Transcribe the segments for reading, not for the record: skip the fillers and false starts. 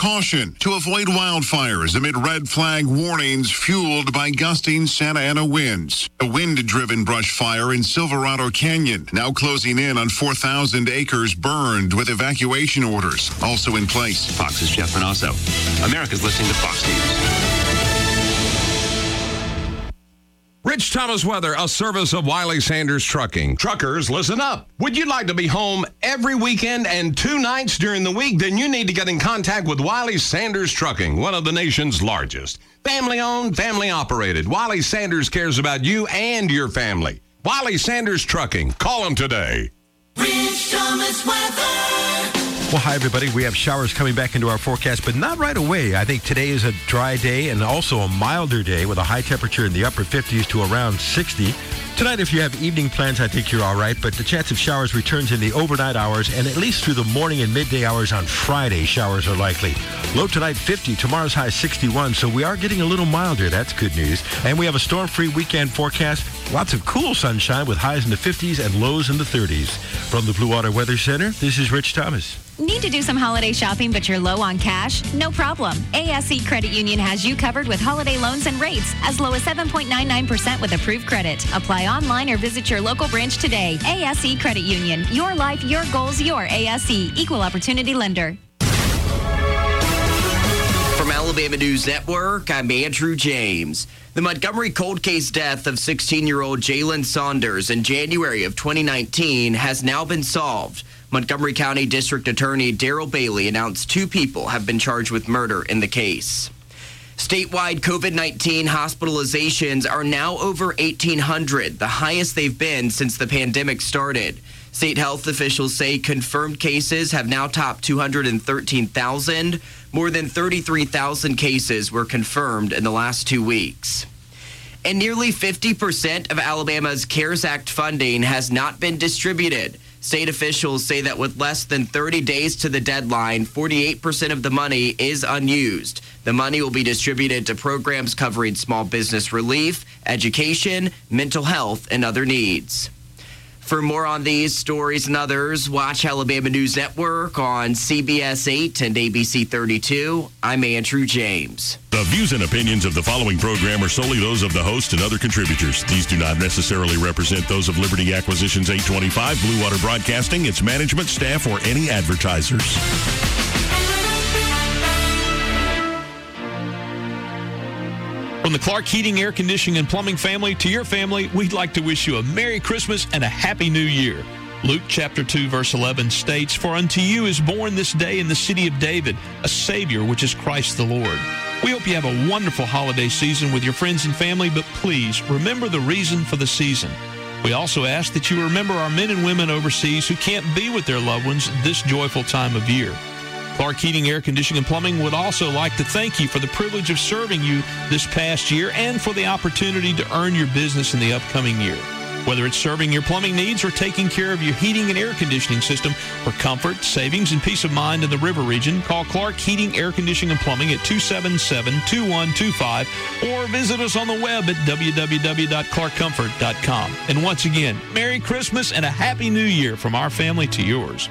Caution to avoid wildfires amid red flag warnings fueled by gusting Santa Ana winds. A wind-driven brush fire in Silverado Canyon, now closing in on 4,000 acres burned with evacuation orders also in place. Fox's Jeff Manasso. America's listening to Fox News. Rich Thomas weather, a service of Wiley Sanders Trucking. Truckers, listen up. Would you like to be home every weekend and 2 nights during the week? Then you need to get in contact with Wiley Sanders Trucking, one of the nation's largest. Family-owned, family-operated. Wiley Sanders cares about you and your family. Wiley Sanders Trucking. Call them today. Rich Thomas weather. Well, hi, everybody. We have showers coming back into our forecast, but not right away. I think today is a dry day and also a milder day with a high temperature in the upper 50s to around 60. Tonight, if you have evening plans, I think you're all right, but the chance of showers returns in the overnight hours, and at least through the morning and midday hours on Friday, showers are likely. Low tonight, 50. Tomorrow's high, 61, so we are getting a little milder. That's good news. And we have a storm-free weekend forecast. Lots of cool sunshine with highs in the 50s and lows in the 30s. From the Blue Water Weather Center, this is Rich Thomas. Need to do some holiday shopping, but you're low on cash? No problem. ASE Credit Union has you covered with holiday loans and rates as low as 7.99% with approved credit. Apply online or visit your local branch today. ASE Credit Union. Your life, your goals, your ASE. Equal Opportunity Lender. From Alabama News Network, I'm Andrew James. The Montgomery cold case death of 16-year-old Jalen Saunders in January of 2019 has now been solved. Montgomery County District Attorney Daryl Bailey announced 2 people have been charged with murder in the case. Statewide COVID-19 hospitalizations are now over 1,800, the highest they've been since the pandemic started. State health officials say confirmed cases have now topped 213,000. More than 33,000 cases were confirmed in the last 2 weeks. And nearly 50% of Alabama's CARES Act funding has not been distributed. State officials say that with less than 30 days to the deadline, 48% of the money is unused. The money will be distributed to programs covering small business relief, education, mental health, and other needs. For more on these stories and others, watch Alabama News Network on CBS 8 and ABC 32. I'm Andrew James. The views and opinions of the following program are solely those of the host and other contributors. These do not necessarily represent those of Liberty Acquisitions 825, Blue Water Broadcasting, its management, staff, or any advertisers. From the Clark Heating, Air Conditioning, and Plumbing family to your family, we'd like to wish you a Merry Christmas and a Happy New Year. Luke chapter 2, verse 11 states, "For unto you is born this day in the city of David a Savior, which is Christ the Lord." We hope you have a wonderful holiday season with your friends and family, but please remember the reason for the season. We also ask that you remember our men and women overseas who can't be with their loved ones this joyful time of year. Clark Heating, Air Conditioning, and Plumbing would also like to thank you for the privilege of serving you this past year and for the opportunity to earn your business in the upcoming year. Whether it's serving your plumbing needs or taking care of your heating and air conditioning system for comfort, savings, and peace of mind in the River region, call Clark Heating, Air Conditioning, and Plumbing at 277-2125 or visit us on the web at www.clarkcomfort.com. And once again, Merry Christmas and a Happy New Year from our family to yours.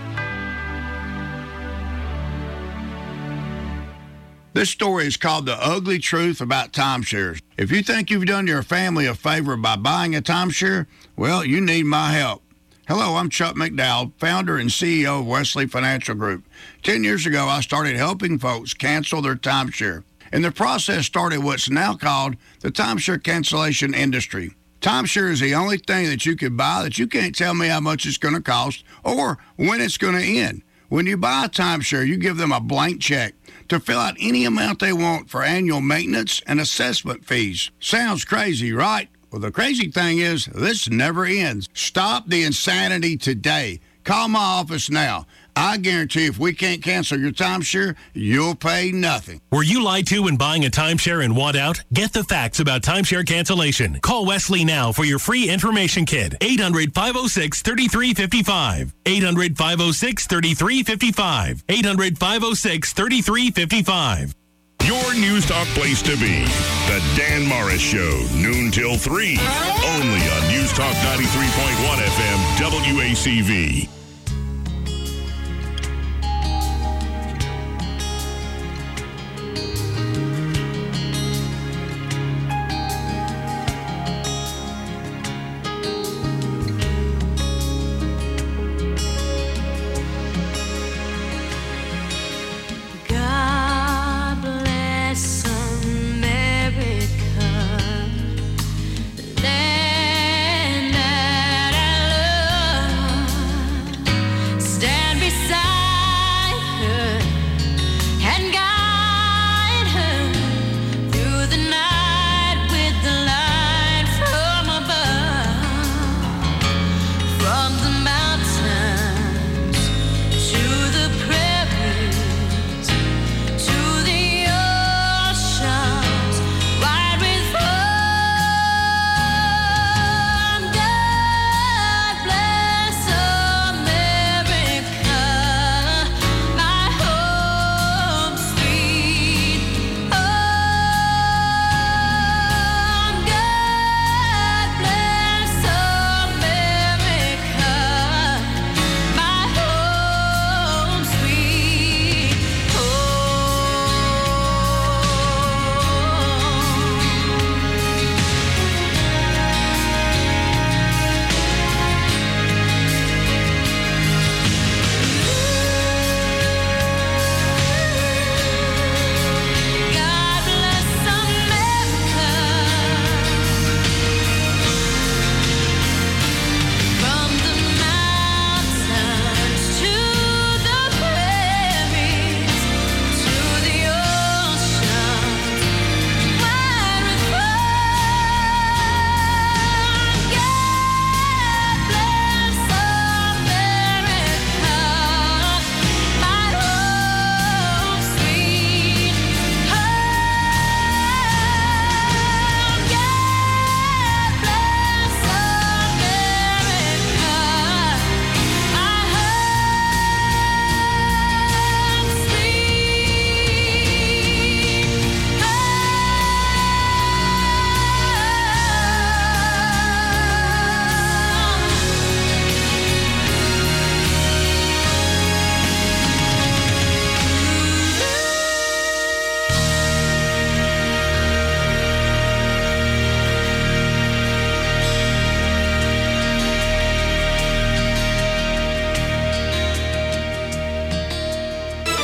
This story is called The Ugly Truth About Timeshares. If you think you've done your family a favor by buying a timeshare, well, you need my help. Hello, I'm Chuck McDowell, founder and CEO of Wesley Financial Group. 10 years ago, I started helping folks cancel their timeshare. And the process started what's now called the timeshare cancellation industry. Timeshare is the only thing that you can buy that you can't tell me how much it's going to cost or when it's going to end. When you buy a timeshare, you give them a blank check to fill out any amount they want for annual maintenance and assessment fees. Sounds crazy, right? Well, the crazy thing is, this never ends. Stop the insanity today. Call my office now. I guarantee if we can't cancel your timeshare, you'll pay nothing. Were you lied to when buying a timeshare and want out? Get the facts about timeshare cancellation. Call Wesley now for your free information kit. 800-506-3355. 800-506-3355. 800-506-3355. Your News Talk place to be. The Dan Morris Show, noon till 3. Only on News Talk 93.1 FM, WACV.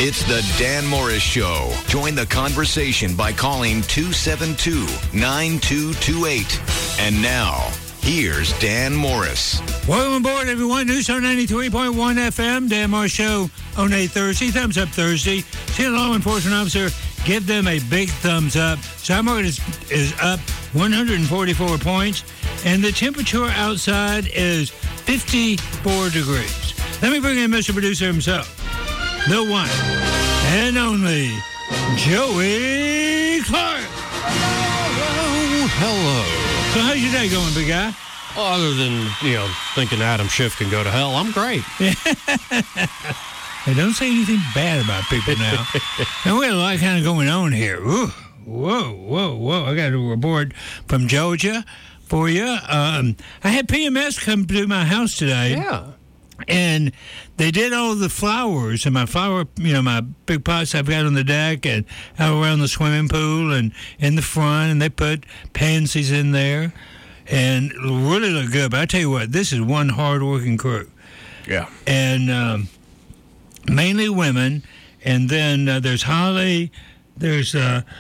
It's the Dan Morris Show. Join the conversation by calling 272-9228. And now, here's Dan Morris. Welcome aboard, everyone. News on 93.1 FM. Dan Morris Show on a Thursday. Thumbs Up Thursday. See a law enforcement officer. Give them a big thumbs up. Stock market is up 144 points. And the temperature outside is 54 degrees. Let me bring in Mr. Producer himself. The one and only Joey Clark. Hello. So how's your day going, big guy? Well, other than, thinking Adam Schiff can go to hell, I'm great. Hey, don't say anything bad about people now. Now, we got a lot kind of going on here. Ooh, whoa. I got a report from Georgia for you. I had PMS come to my house today. Yeah. And they did all the flowers and my flower, my big pots I've got on the deck and out around the swimming pool and in the front. And they put pansies in there and really look good. But I tell you what, this is one hard-working crew. Yeah. And mainly women. And then there's Holly, there's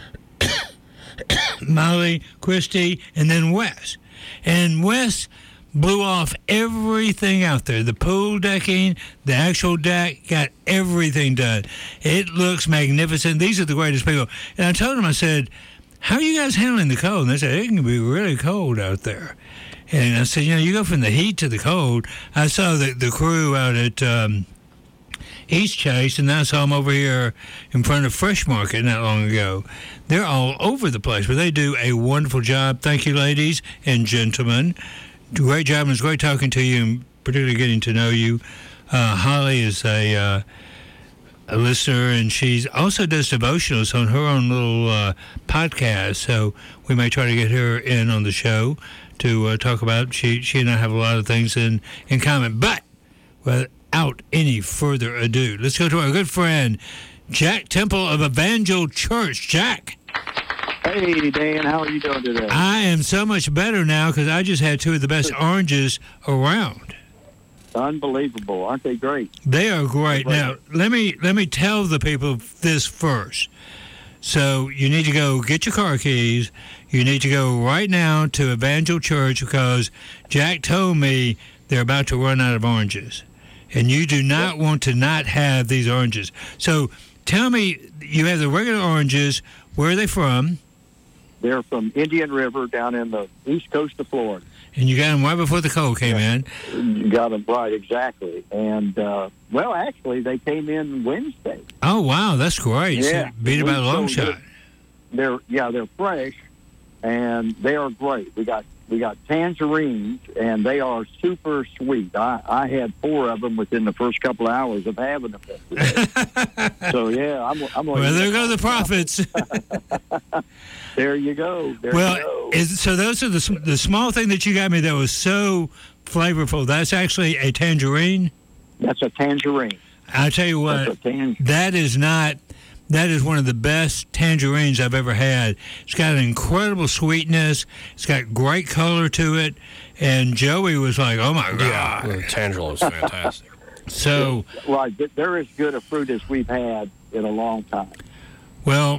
Molly, Christy, and then Wes. And Wes blew off everything out there. The pool decking, the actual deck, got everything done. It looks magnificent. These are the greatest people. And I told them, I said, how are you guys handling the cold? And they said, it can be really cold out there. And I said, you go from the heat to the cold. I saw the crew out at East Chase, and I saw them over here in front of Fresh Market not long ago. They're all over the place, but they do a wonderful job. Thank you, ladies and gentlemen. Great job, and it's great talking to you, and particularly getting to know you. Holly is a listener, and she also does devotionals on her own little podcast, so we may try to get her in on the show to talk about. She and I have a lot of things in common. But without any further ado, let's go to our good friend, Jack Temple of Evangel Church. Jack. Hey, Dan, how are you doing today? I am so much better now because I just had two of the best oranges around. Unbelievable. Aren't they great? They are great. Now, let me tell the people this first. So you need to go get your car keys. You need to go right now to Evangel Church because Jack told me they're about to run out of oranges. And you do not want to not have these oranges. So tell me, you have the regular oranges. Where are they from? They're from Indian River down in the east coast of Florida. And you got them right before the cold came in. You got them right, exactly. And, actually, they came in Wednesday. Oh, wow, that's great. Yeah. So beat about a long shot. They're fresh, and they are great. We got tangerines, and they are super sweet. I had 4 of them within the first couple of hours of having them. So, yeah, I'm well, there go the profits. There you go. So those are the small thing that you got me that was so flavorful. That's actually a tangerine? That's a tangerine. I'll tell you what, that is one of the best tangerines I've ever had. It's got an incredible sweetness. It's got great color to it. And Joey was like, oh, my God. Yeah, the tangerine is fantastic. So, right, they're as good a fruit as we've had in a long time. Well,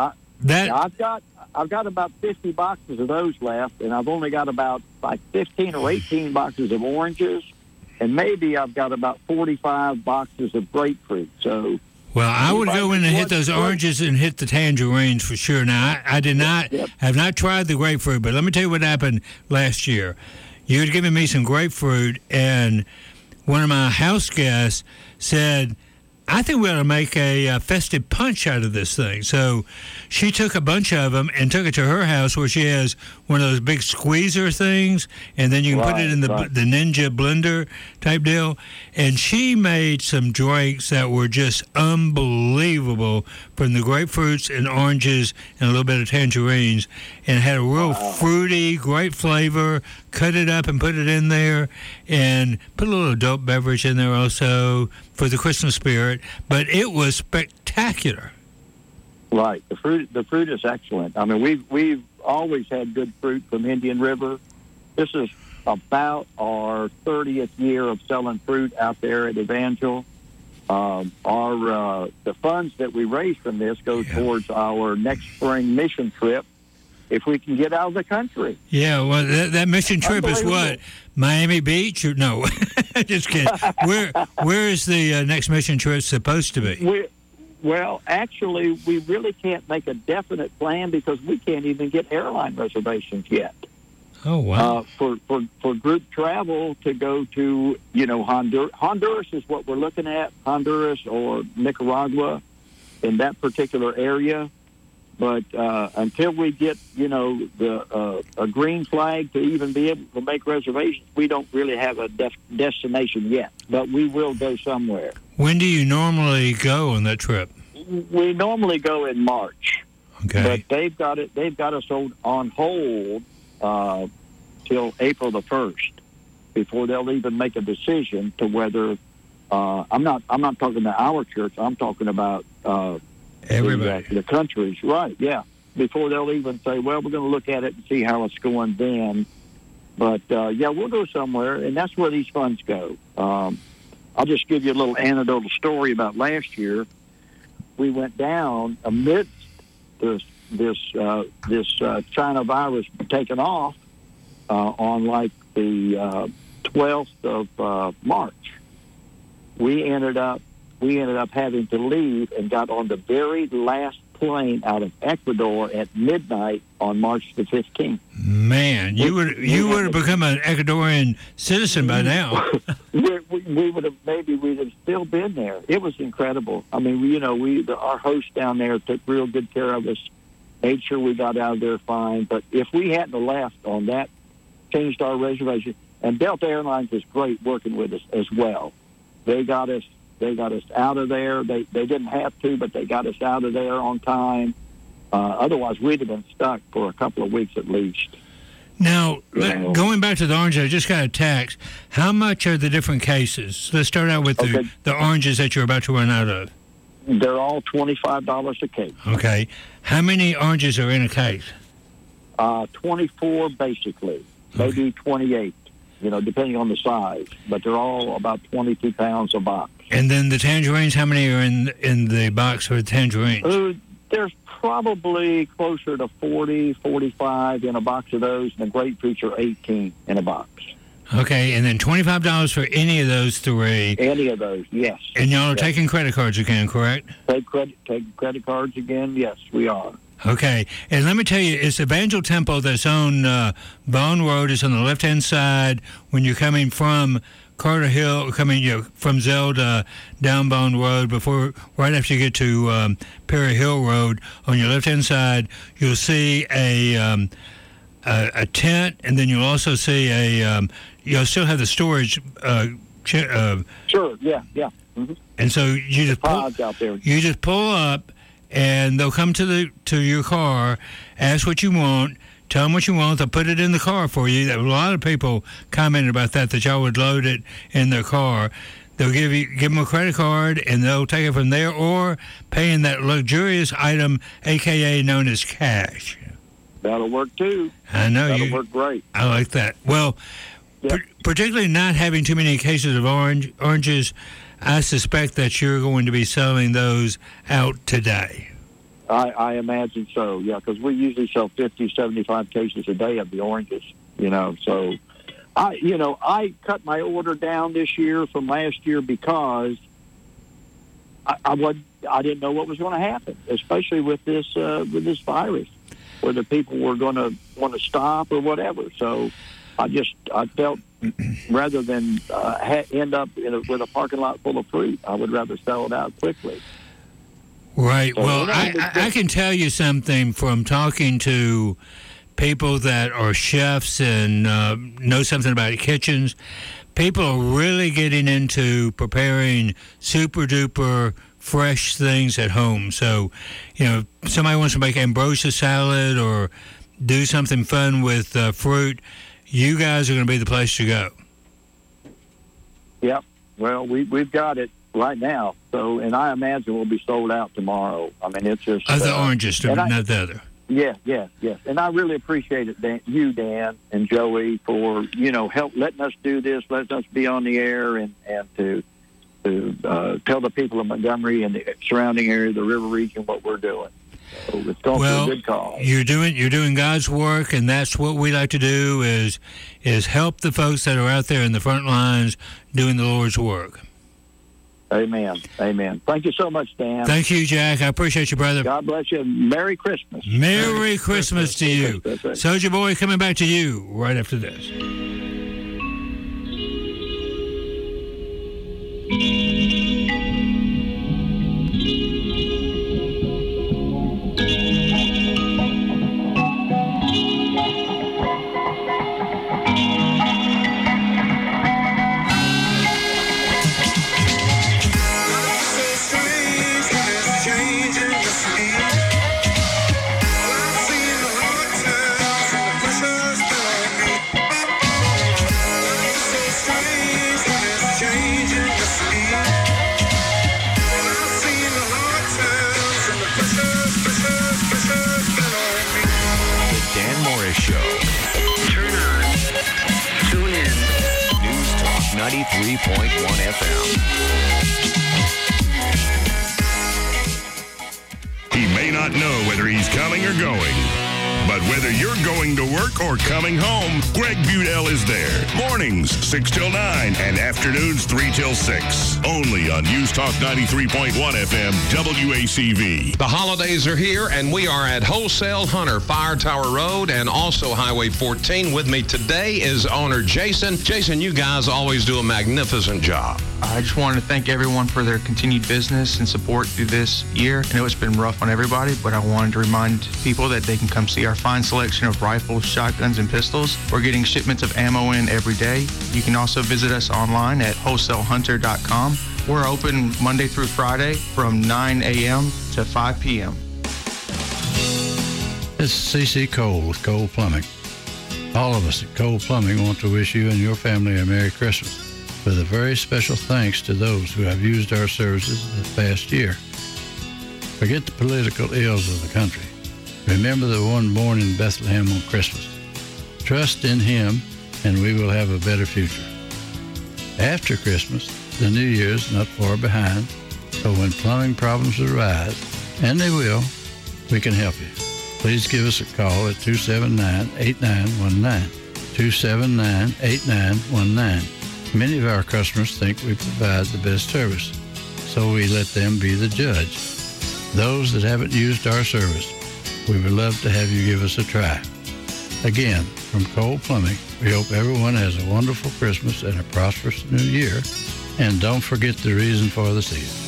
I've got about 50 boxes of those left, and I've only got about 15 or 18 boxes of oranges, and maybe I've got about 45 boxes of grapefruit. So, well, I would go in and hit those oranges and hit the tangerines for sure. Now, I have not tried the grapefruit, but let me tell you what happened last year. You had given me some grapefruit, and one of my house guests said, I think we ought to make a festive punch out of this thing. So she took a bunch of them and took it to her house where she has one of those big squeezer things, and then you can put it in the Ninja blender type deal. And she made some drinks that were just unbelievable from the grapefruits and oranges and a little bit of tangerines, and had a real fruity, great flavor. Cut it up and put it in there, and put a little adult beverage in there also for the Christmas spirit. But it was spectacular. Right, the fruit is excellent. I mean, we've always had good fruit from Indian River. This is about our 30th year of selling fruit out there at Evangel, the funds that we raise from this go towards our next spring mission trip if we can get out of the country. Yeah, well, that mission trip is what? Miami Beach? Or no? Just kidding. Where is the next mission trip supposed to be? Well, actually, we really can't make a definite plan because we can't even get airline reservations yet. Oh, wow. For group travel to go to, Honduras. Honduras is what we're looking at, Honduras or Nicaragua in that particular area. But until we get, a green flag to even be able to make reservations, we don't really have a destination yet. But we will go somewhere. When do you normally go on that trip? We normally go in March. Okay. But they've got us on hold till April the 1st before they'll even make a decision to whether I'm not talking about our church. I'm talking about everybody, the countries, right? Yeah. Before they'll even say, well, we're going to look at it and see how it's going then. But we'll go somewhere, and that's where these funds go. I'll just give you a little anecdotal story about last year. We went down amidst this China virus taking off on like the 12th of March. We ended up having to leave and got on the very last plane out of Ecuador at midnight on March the 15th. Man, you would have become an Ecuadorian citizen by now. we'd have still been there. It was incredible. I mean, our host down there took real good care of us, made sure we got out of there fine. But if we hadn't left on that, changed our reservation, and Delta Airlines was great working with us as well. They got us out of there. They didn't have to, but they got us out of there on time. Otherwise, we'd have been stuck for a couple of weeks at least. Now, going back to the oranges, I just got a text. How much are the different cases? Let's start out with the oranges that you're about to run out of. They're all $25 a case. Okay. How many oranges are in a case? 24 basically, maybe 28, depending on the size. But they're all about 22 pounds a box. And then the tangerines, how many are in the box for the tangerines? There's probably closer to 40, 45 in a box of those, and the grapefruits are 18 in a box. Okay, and then $25 for any of those three. Any of those, yes. And y'all are taking credit cards again, correct? Take credit cards again, yes, we are. Okay, and let me tell you, it's Evangel Temple that's on Bone Road. It's on the left-hand side when you're coming from Carter Hill, from Zelda down Bone Road. Right after you get to Perry Hill Road, on your left-hand side, you'll see a tent, and then you'll also see you'll still have the storage. Sure, yeah. Mm-hmm. And so you just pull up, and they'll come to your car, ask what you want, tell them what you want. They'll put it in the car for you. A lot of people commented about that y'all would load it in their car. They'll give them a credit card, and they'll take it from there, or pay in that luxurious item, a.k.a. known as cash. That'll work, too. I know. That'll work great. I like that. Well, particularly not having too many cases of oranges, I suspect that you're going to be selling those out today. I imagine so, yeah, because we usually sell 50, 75 cases a day of the oranges, So, I cut my order down this year from last year because I didn't know what was going to happen, especially with this virus, whether people were going to want to stop or whatever. So, I felt rather than end up with a parking lot full of fruit, I would rather sell it out quickly. Right. So, well, I can tell you something from talking to people that are chefs and know something about kitchens. People are really getting into preparing super-duper fresh things at home. So, somebody wants to make ambrosia salad or do something fun with fruit, you guys are going to be the place to go. Yep. Well, we've got it right now. So, and I imagine we'll be sold out tomorrow. I mean, it's just the oranges, not the other. Yes. And I really appreciate it, Dan and Joey, for help letting us do this, letting us be on the air, and to tell the people of Montgomery and the surrounding area, the river region, what we're doing. So it's going to be a good cause. You're doing God's work, and that's what we like to do is help the folks that are out there in the front lines doing the Lord's work. Amen. Amen. Thank you so much, Dan. Thank you, Jack. I appreciate you, brother. God bless you. Merry Christmas. Merry Christmas to you. Soldier Boy coming back to you right after this. Dan Morris Show. Turn on. Tune in. News Talk 93.1 FM. He may not know whether he's coming or going, but whether you're going to work or coming home, Greg Budell is there. Mornings, 6 till 9, and afternoons, 3 till 6. Only on News Talk 93.1 FM, WACV. The holidays are here, and we are at Wholesale Hunter, Fire Tower Road, and also Highway 14. With me today is owner Jason. Jason, you guys always do a magnificent job. I just wanted to thank everyone for their continued business and support through this year. I know it's been rough on everybody, but I wanted to remind people that they can come see our fine selection of rifles, shotguns, and pistols. We're getting shipments of ammo in every day. You can also visit us online at wholesalehunter.com. We're open Monday through Friday from 9 a.m. to 5 p.m. This is C.C. Cole with Cole Plumbing. All of us at Cole Plumbing want to wish you and your family a Merry Christmas, with a very special thanks to those who have used our services this past year. Forget the political ills of the country. Remember the one born in Bethlehem on Christmas. Trust in him, and we will have a better future. After Christmas, the New Year is not far behind, so when plumbing problems arise, and they will, we can help you. Please give us a call at 279-8919, 279-8919. Many of our customers think we provide the best service, so we let them be the judge. Those that haven't used our service, we would love to have you give us a try. Again, from Cole Plumbing, we hope everyone has a wonderful Christmas and a prosperous New Year. And don't forget the reason for the season.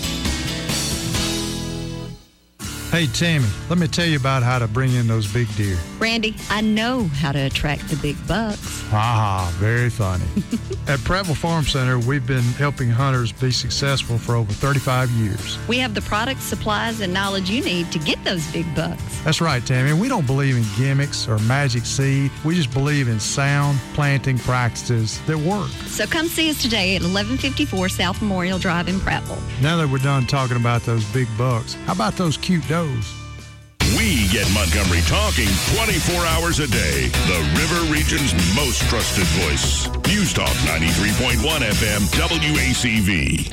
Hey, Tammy, let me tell you about how to bring in those big deer. Randy, I know how to attract the big bucks. Ah, very funny. At Prattville Farm Center, we've been helping hunters be successful for over 35 years. We have the products, supplies, and knowledge you need to get those big bucks. That's right, Tammy. We don't believe in gimmicks or magic seed. We just believe in sound planting practices that work. So come see us today at 1154 South Memorial Drive in Prattville. Now that we're done talking about those big bucks, how about those cute does? We get Montgomery talking 24 hours a day. The River Region's most trusted voice. News Talk 93.1 FM, WACV.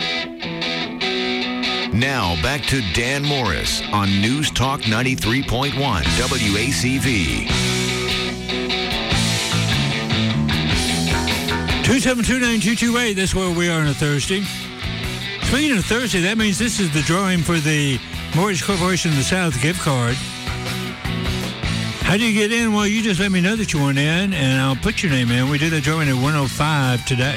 Now back to Dan Morris on News Talk 93.1 WACV. 2729228, that's where we are on a Thursday. Speaking of Thursday, that means this is the drawing for the Mortgage Corporation of the South gift card. How do you get in? Well, you just let me know that you want in, and I'll put your name in. We do that drawing at 1:05 today.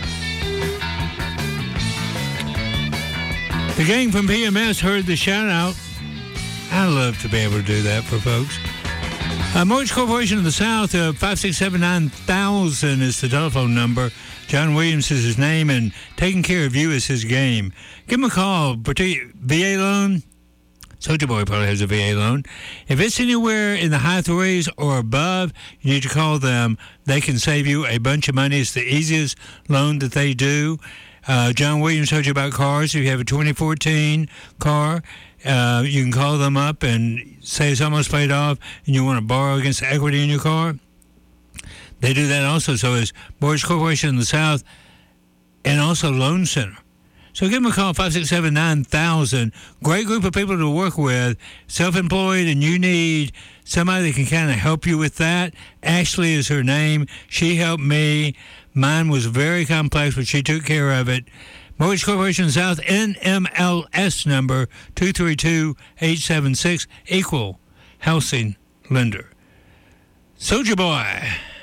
The gang from PMS heard the shout-out. I love to be able to do that for folks. Mortgage Corporation of the South, 5679000 is the telephone number. John Williams is his name, and taking care of you is his game. Give him a call. VA loan. Soldier Boy probably has a VA loan. If it's anywhere in the high threes or above, you need to call them. They can save you a bunch of money. It's the easiest loan that they do. John Williams told you about cars. If you have a 2014 car, you can call them up and say it's almost paid off and you want to borrow against the equity in your car. They do that also. So it's Mortgage Corporation in the South and also Loan Center. So give them a call, 567-9000. Great group of people to work with, self-employed, and you need somebody that can kind of help you with that. Ashley is her name. She helped me. Mine was very complex, but she took care of it. Mortgage Corporation South, NMLS number 232876, equal housing lender. Soldier Boy.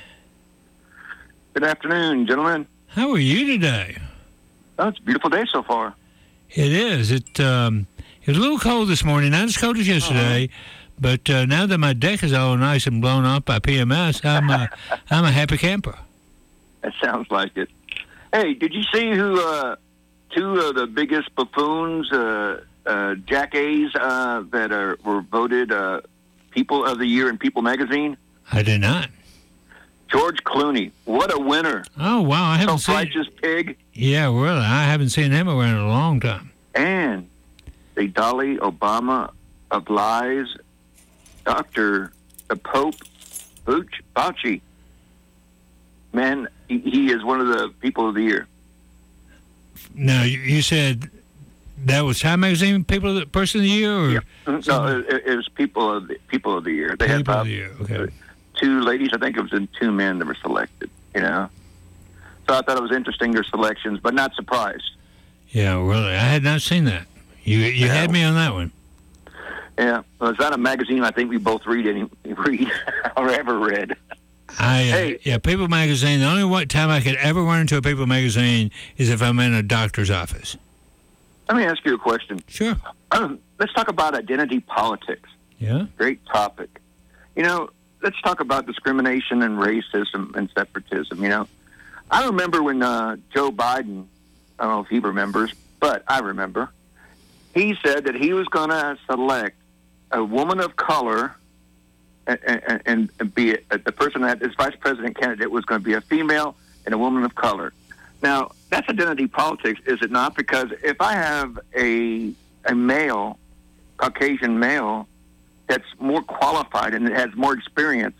Good afternoon, gentlemen. How are you today? Oh, it's a beautiful day so far. It is. It was a little cold this morning, not as cold as yesterday, but now that my deck is all nice and blown off by PMS, I'm a happy camper. That sounds like it. Hey, did you see who two of the biggest buffoons, jackass, that were voted People of the Year in People magazine? I did not. George Clooney. What a winner. Oh, wow. I haven't seen... Righteous pig. Yeah, really. I haven't seen him around in a long time. And the Dalai Obama of lies, Dr. the Pope Fauci. Man, he is one of the People of the Year. Now, you said that was Time Magazine Person of the Year? Or yeah. No, it was People of the Year. They People had of the Year, okay. Two ladies, I think it was, and two men that were selected, you know. So I thought it was interesting, their selections, but not surprised. Yeah, really. I had not seen that. You had me on that one. Yeah. Well, it's not a magazine I think we both read or ever read. Yeah, People Magazine, the only time I could ever run into a People Magazine is if I'm in a doctor's office. Let me ask you a question. Sure. Let's talk about identity politics. Yeah. Great topic. You know, let's talk about discrimination and racism and separatism, you know. I remember when Joe Biden, I don't know if he remembers, but I remember, he said that he was going to select a woman of color and be the person that his vice president candidate was going to be a female and a woman of color. Now, that's identity politics, is it not? Because if I have a male, Caucasian male, that's more qualified and has more experience,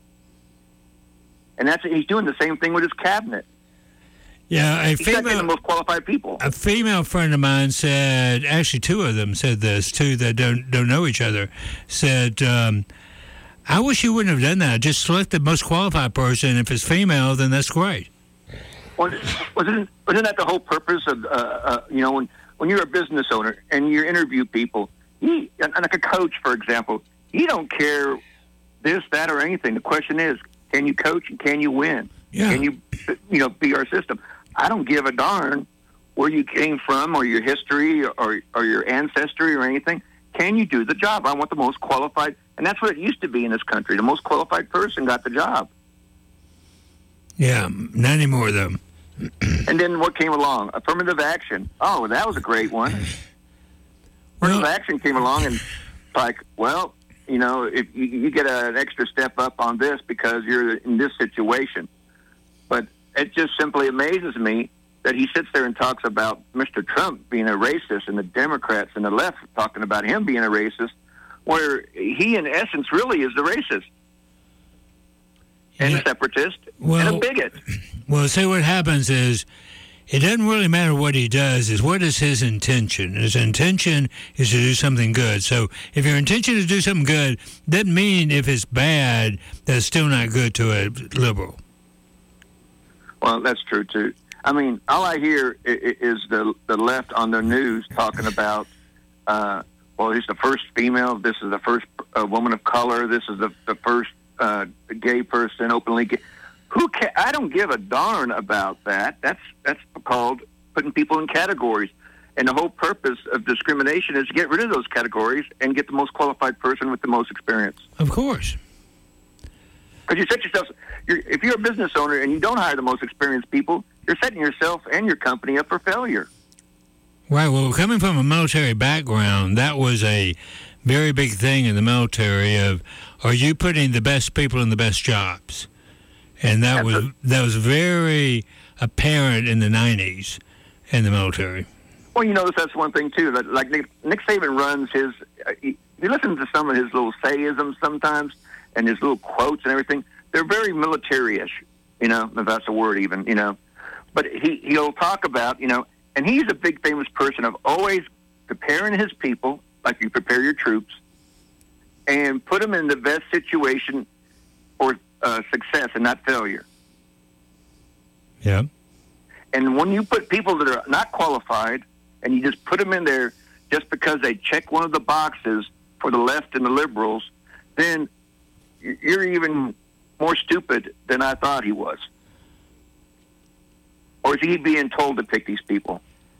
and he's doing the same thing with his cabinet. Yeah, he's taking the most qualified people. A female friend of mine said, actually two of them said this, two that don't know each other, said, I wish you wouldn't have done that. Just select the most qualified person. If it's female, then that's great. Wasn't that the whole purpose of, you know, when you're a business owner and you interview people, like a coach, for example, you don't care this, that, or anything. The question is, can you coach and can you win? Yeah. Can you be our system? I don't give a darn where you came from or your history or your ancestry or anything. Can you do the job? I want the most qualified. And that's what it used to be in this country. The most qualified person got the job. Yeah, not anymore, though. And then what came along? Affirmative action. Oh, that was a great one. Affirmative action came along and like, well, you know, if you get an extra step up on this because you're in this situation. But it just simply amazes me that he sits there and talks about Mr. Trump being a racist and the Democrats and the left talking about him being a racist, where he, in essence, really is the racist and a separatist and a bigot. Well, see, what happens is it doesn't really matter what he does. Is what is his intention? His intention is to do something good. So if your intention is to do something good, doesn't mean if it's bad, that's still not good to a liberal. Well, that's true, too. I mean, all I hear is the left on the news talking about, well, he's the first female, this is the first woman of color, this is the first gay person, openly gay. I don't give a darn about that. That's called putting people in categories. And the whole purpose of discrimination is to get rid of those categories and get the most qualified person with the most experience. Of course. Because you set yourself, if you're a business owner and you don't hire the most experienced people, you're setting yourself and your company up for failure. Right. Well, coming from a military background, that was a very big thing in the military of, are you putting the best people in the best jobs? And that was very apparent in the 90s in the military. Well, you notice that's one thing, too. Like Nick Saban runs his, you listen to some of his little sayisms sometimes and his little quotes and everything. They're very military-ish, you know, if that's a word even, you know. But he'll talk about, you know, And he's a big, famous person of always preparing his people, like you prepare your troops, and put them in the best situation for success and not failure. Yeah. And when you put people that are not qualified and you just put them in there just because they check one of the boxes for the left and the liberals, then you're even more stupid than I thought he was. Or is he being told to pick these people?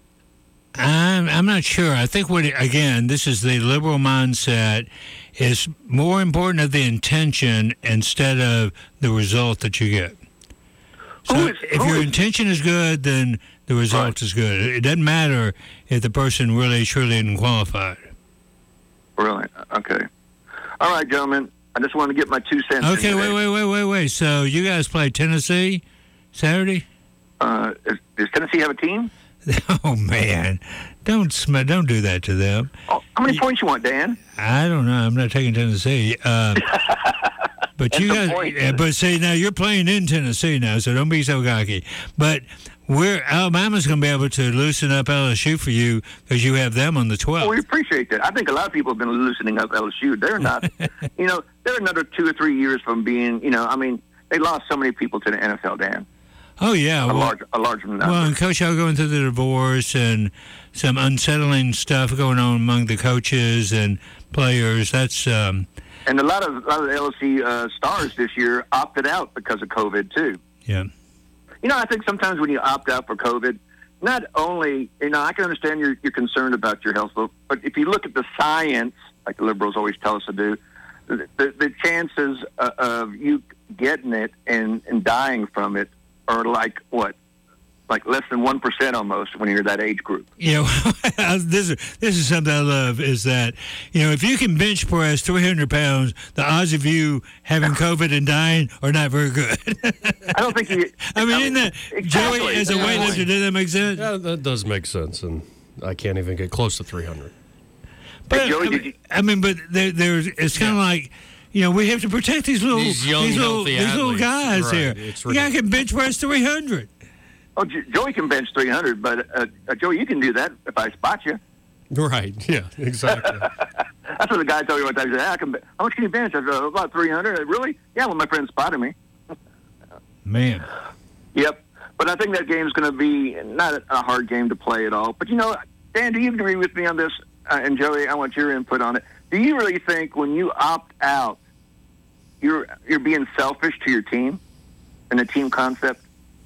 I'm not sure. I think this is the liberal mindset. It's more important of the intention instead of the result that you get. So if your intention is good, then the result is good. It doesn't matter if the person really truly isn't qualified. Really? Okay. All right, gentlemen. I just wanted to get my 2 cents. Okay, wait. So you guys play Tennessee Saturday? Does Tennessee have a team? Oh man, don't do that to them. Oh, how many points you want, Dan? I don't know. I'm not taking Tennessee. But you guys, but see now you're playing in Tennessee now, so don't be so cocky. But Alabama's going to be able to loosen up LSU for you because you have them on the 12th. Well, we appreciate that. I think a lot of people have been loosening up LSU. They're not, they're another 2 or 3 years from being, they lost so many people to the NFL, Dan. Oh yeah, a large number. Well, and Coach L going through the divorce and some unsettling stuff going on among the coaches and players. That's and a lot of LSU stars this year opted out because of COVID too. Yeah. I think sometimes when you opt out for COVID, not only I can understand you're concerned about your health, but if you look at the science, like the liberals always tell us to do, the chances of you getting it and dying from it are like less than 1% almost when you're that age group. This is something I love is that, if you can bench press 300 pounds, the odds of you having COVID and dying are not very good. I don't think you... isn't that, exactly. Joey, as a weightlifter, does that make sense? Yeah, that does make sense, and I can't even get close to 300. But, hey, Joey, it's kind of like... we have to protect these little guys here. The guy can bench press 300. Oh, Joey can bench 300, but Joey, you can do that if I spot you. Right? Yeah, exactly. That's what the guy told me one time. He said, "How much can you bench?" I said, "About 300." Really? Yeah. Well, my friend spotted me. Man. Yep. But I think that game's going to be not a hard game to play at all. But Dan, do you agree with me on this? And Joey, I want your input on it. Do you really think when you opt out, you're being selfish to your team and the team concept?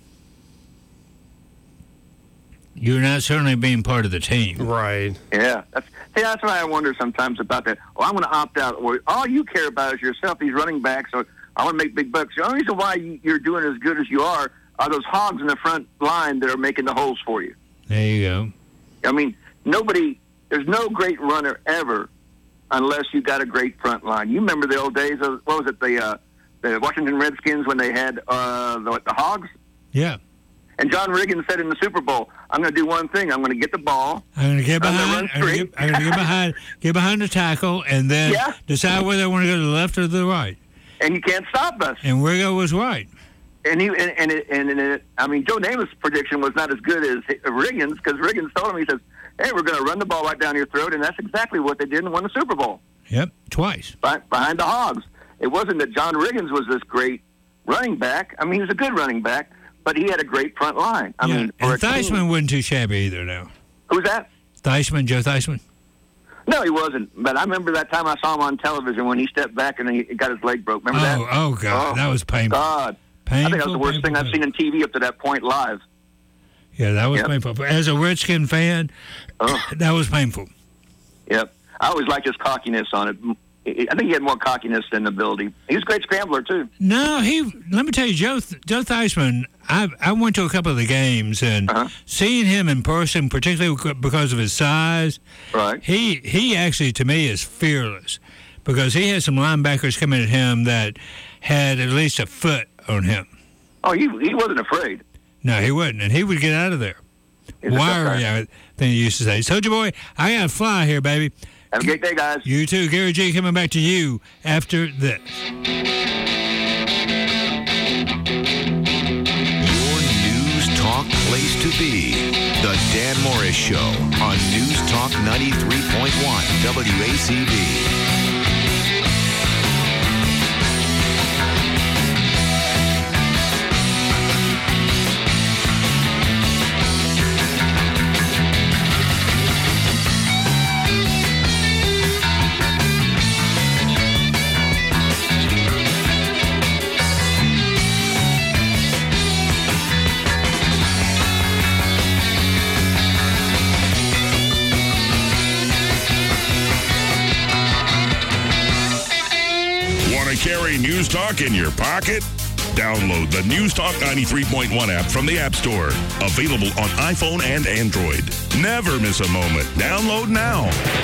You're not certainly being part of the team. Right. Yeah. That's why I wonder sometimes about that. Oh, I'm going to opt out. Well, all you care about is yourself, these running backs. So I want to make big bucks. The only reason why you're doing as good as you are those hogs in the front line that are making the holes for you. There you go. I mean, there's no great runner ever unless you got a great front line. You remember the old days of, what was it, the Washington Redskins when they had the hogs? Yeah. And John Riggins said in the Super Bowl, "I'm going to do one thing. I'm going to get the ball. I'm going to get behind. I'm going to get behind the tackle, and then decide whether I want to go to the left or the right." And you can't stop us. And Riggo was right. And Joe Namath's prediction was not as good as Riggins because Riggins told him, he says, "Hey, we're going to run the ball right down your throat," and that's exactly what they did and won the Super Bowl. Yep, twice. Behind the hogs. It wasn't that John Riggins was this great running back. I mean, he was a good running back. But he had a great front line. I mean, and Theismann wasn't too shabby either now. Who's that? Joe Theismann. No, he wasn't. But I remember that time I saw him on television when he stepped back and he got his leg broke. Remember that? Oh, God. That was painful. God. I think that was the worst thing I've seen on TV up to that point live. Yeah, that was painful. But as a Redskin fan, that was painful. Yep. I always liked his cockiness on it. I think he had more cockiness than ability. He was a great scrambler, too. No, let me tell you, Joe Theismann, I went to a couple of the games, and seeing him in person, particularly because of his size, right? He actually, to me, is fearless because he had some linebackers coming at him that had at least a foot on him. Oh, he wasn't afraid. No, he wasn't, and he would get out of there. Wiry, I think he used to say. Soldier Boy, I got to fly here, baby. Have a great day, guys. You too. Gary G coming back to you after this. Your news talk place to be. The Dan Morris Show on News Talk 93.1 WACV. Carry News Talk in your pocket? Download the News Talk 93.1 app from the App Store. Available on iPhone and Android. Never miss a moment. Download now.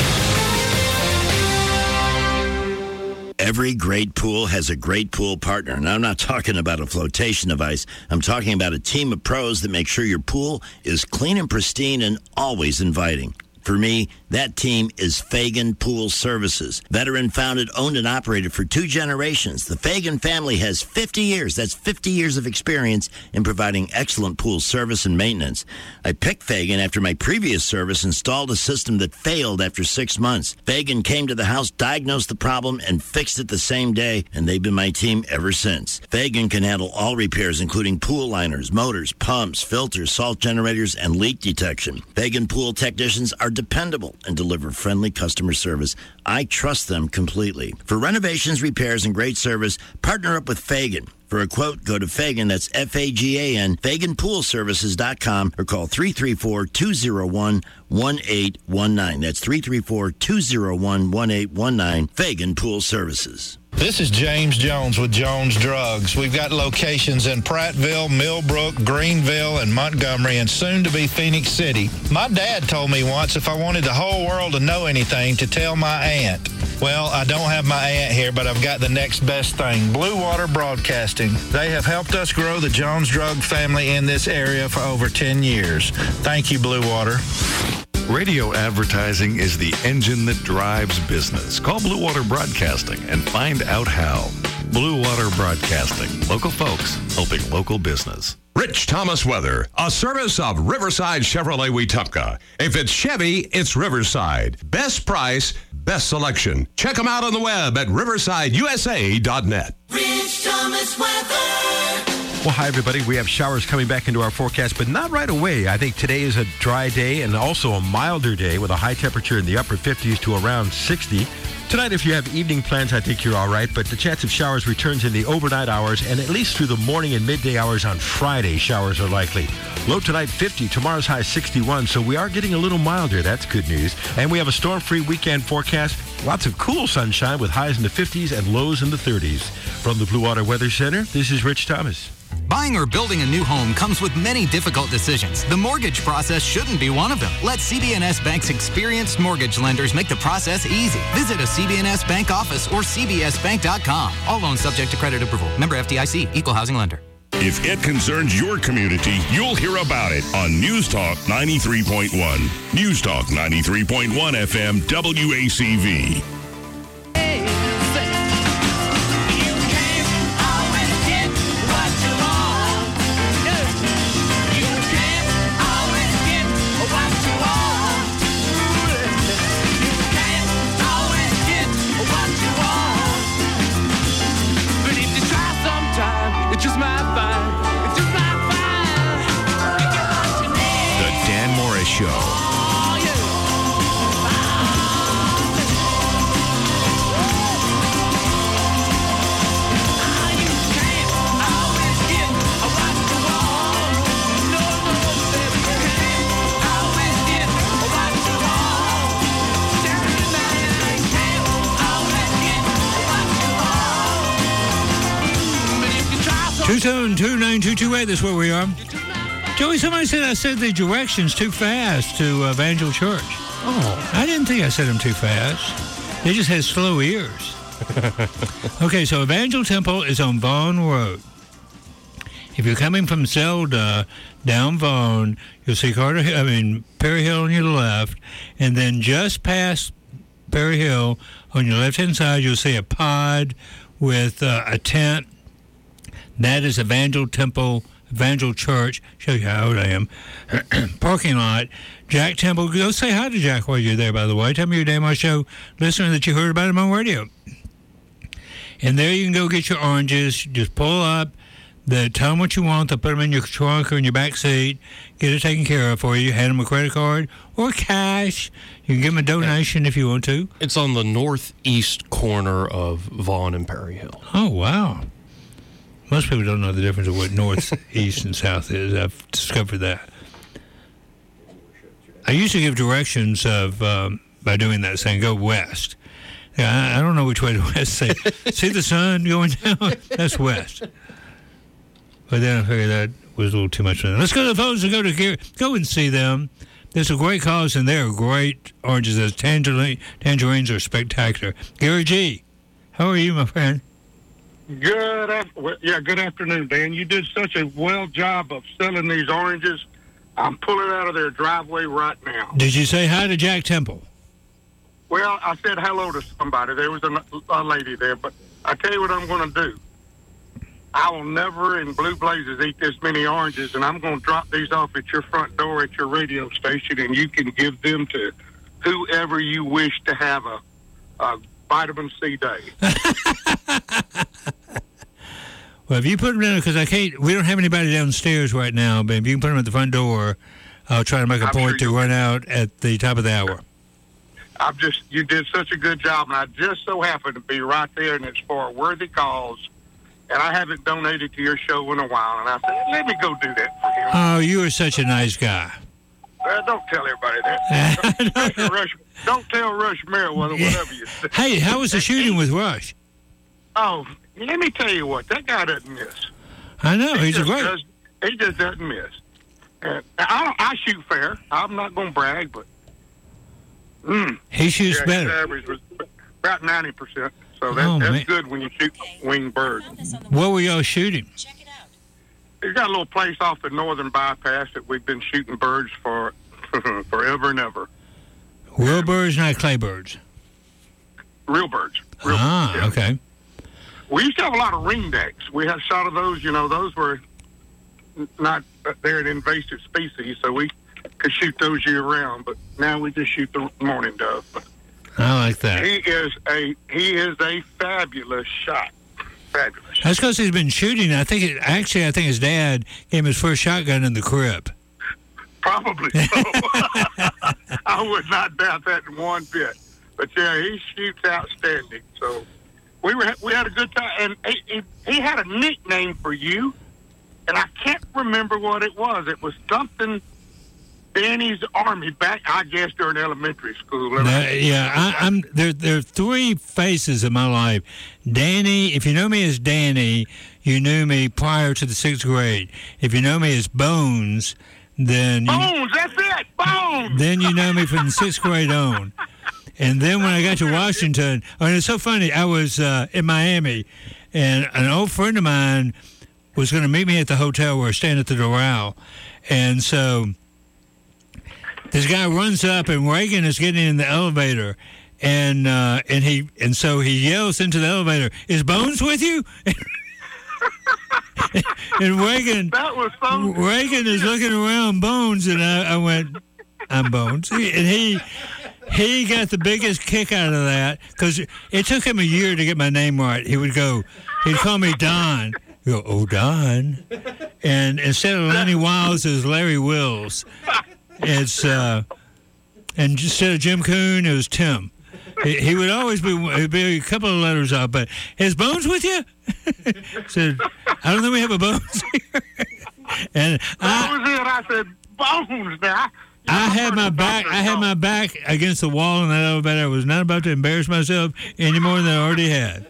Every great pool has a great pool partner. And I'm not talking about a flotation device. I'm talking about a team of pros that make sure your pool is clean and pristine and always inviting. For me, that team is Fagan Pool Services. Veteran founded, owned, and operated for 2 generations. The Fagan family has 50 years. That's 50 years of experience in providing excellent pool service and maintenance. I picked Fagan after my previous service installed a system that failed after 6 months. Fagan came to the house, diagnosed the problem, and fixed it the same day, and they've been my team ever since. Fagan can handle all repairs, including pool liners, motors, pumps, filters, salt generators, and leak detection. Fagan pool technicians are dependable and deliver friendly customer service. I trust them completely. For renovations, repairs, and great service, partner up with Fagan. For a quote, go to Fagan, that's F-A-G-A-N, FaganPoolServices.com, or call 334-201-1819. That's 334-201-1819, Fagan Pool Services. This is James Jones with Jones Drugs. We've got locations in Prattville, Millbrook, Greenville, and Montgomery, and soon to be Phoenix City. My dad told me once if I wanted the whole world to know anything, to tell my aunt. Well, I don't have my aunt here, but I've got the next best thing, Blue Water Broadcasting. They have helped us grow the Jones Drug family in this area for over 10 years. Thank you, Blue Water. Radio advertising is the engine that drives business. Call Blue Water Broadcasting and find out how. Blue Water Broadcasting. Local folks helping local business. Rich Thomas Weather, a service of Riverside Chevrolet Wetumpka. If it's Chevy, it's Riverside. Best price, best selection. Check them out on the web at riversideusa.net. Rich Thomas Weather. Well, hi, everybody. We have showers coming back into our forecast, but not right away. I think today is a dry day and also a milder day with a high temperature in the upper 50s to around 60. Tonight, if you have evening plans, I think you're all right, but the chance of showers returns in the overnight hours, and at least through the morning and midday hours on Friday, showers are likely. Low tonight, 50. Tomorrow's high, 61, so we are getting a little milder. That's good news. And we have a storm-free weekend forecast. Lots of cool sunshine with highs in the 50s and lows in the 30s. From the Blue Water Weather Center, this is Rich Thomas. Buying or building a new home comes with many difficult decisions. The mortgage process shouldn't be one of them. Let CB&S Bank's experienced mortgage lenders make the process easy. Visit a CB&S Bank office or cbsbank.com. All loans subject to credit approval. Member FDIC, Equal Housing Lender. If it concerns your community, you'll hear about it on News Talk 93.1. News Talk 93.1 FM WACV. Show. Two-tone, 29228, that's where we are. Joey, somebody said I said the directions too fast to Evangel Church. Oh, I didn't think I said them too fast. They just had slow ears. Okay, so Evangel Temple is on Vaughn Road. If you're coming from Zelda down Vaughn, you'll see Perry Hill on your left, and then just past Perry Hill on your left-hand side, you'll see a pod with a tent. That is Evangel Temple Evangel Church. Show you how old I am. Parking lot. Jack Temple. Go say hi to Jack while you're there, by the way. Tell me your name on our show, listener, that you heard about him on radio. And there you can go get your oranges. Just pull up. Tell them what you want. They'll put them in your trunk or in your back seat. Get it taken care of for you. Hand them a credit card or cash. You can give them a donation if you want to. It's on the northeast corner of Vaughn and Perry Hill. Oh, wow. Most people don't know the difference of what north, east, and south is. I've discovered that. I used to give directions of by doing that, saying go west. I don't know which way to west. Say, see the sun going down? That's west. But then I figured that was a little too much for them. Let's go to the phones and go to Gary. Go and see them. There's a great cause, and they're great oranges. Those tangerines are spectacular. Gary G., how are you, my friend? Good afternoon, Dan. You did such a well job of selling these oranges. I'm pulling out of their driveway right now. Did you say hi to Jack Temple? Well, I said hello to somebody. There was a lady there, but I tell you what I'm going to do. I will never in blue blazes eat this many oranges, and I'm going to drop these off at your front door at your radio station, and you can give them to whoever you wish to have a vitamin C day. Well, if you put them in, because we don't have anybody downstairs right now, but if you can put them at the front door, I'll try to make a point to run out at the top of the hour. You did such a good job, and I just so happen to be right there, and it's for a worthy cause. And I haven't donated to your show in a while, and I said, let me go do that for him. Oh, you are such a nice guy. Don't tell everybody that. Don't tell Rush Merriweather, whatever you say. Hey, how was the shooting with Rush? Oh, let me tell you what, that guy doesn't miss. I know, he just doesn't miss. And I shoot fair. I'm not going to brag, but he shoots better. His average was about 90%. So that's good when you shoot winged birds. What were y'all shooting? We've got a little place off the northern bypass that we've been shooting birds for forever and ever. Real birds, not clay birds? Real birds. Okay. We used to have a lot of ringdecks. We had shot of those, those were not, they're an invasive species, so we could shoot those year round, but now we just shoot the mourning dove. I like that. He is a fabulous shot. Fabulous. That's because he's been shooting. I think his dad gave him his first shotgun in the crib. Probably so. I would not doubt that in one bit. But yeah, he shoots outstanding. So we had a good time, and he had a nickname for you, and I can't remember what it was. It was something. Danny's Army back, I guess, during elementary school. There are three phases of my life. Danny, if you know me as Danny, you knew me prior to the 6th grade. If you know me as Bones, then... Bones, that's it! Bones! Then you know me from the 6th grade on. And then when I got to Washington, it's so funny, I was in Miami, and an old friend of mine was going to meet me at the hotel where I was staying at the Doral. And so... this guy runs up, and Reagan is getting in the elevator, and so he yells into the elevator, "Is Bones with you?" And Reagan is looking around, Bones, and I went, "I'm Bones," and he got the biggest kick out of that because it took him a year to get my name right. He'd call me Don. He'd go, "Oh, Don," and instead of Lenny Wiles, it was Larry Wills. It's and instead of Jim Coon, it was Tim. He would always be a couple of letters off, but is Bones with you? Said, I don't think we have a Bones here. And I said, Bones now. I had my back against the wall in that elevator. I was not about to embarrass myself any more than I already had.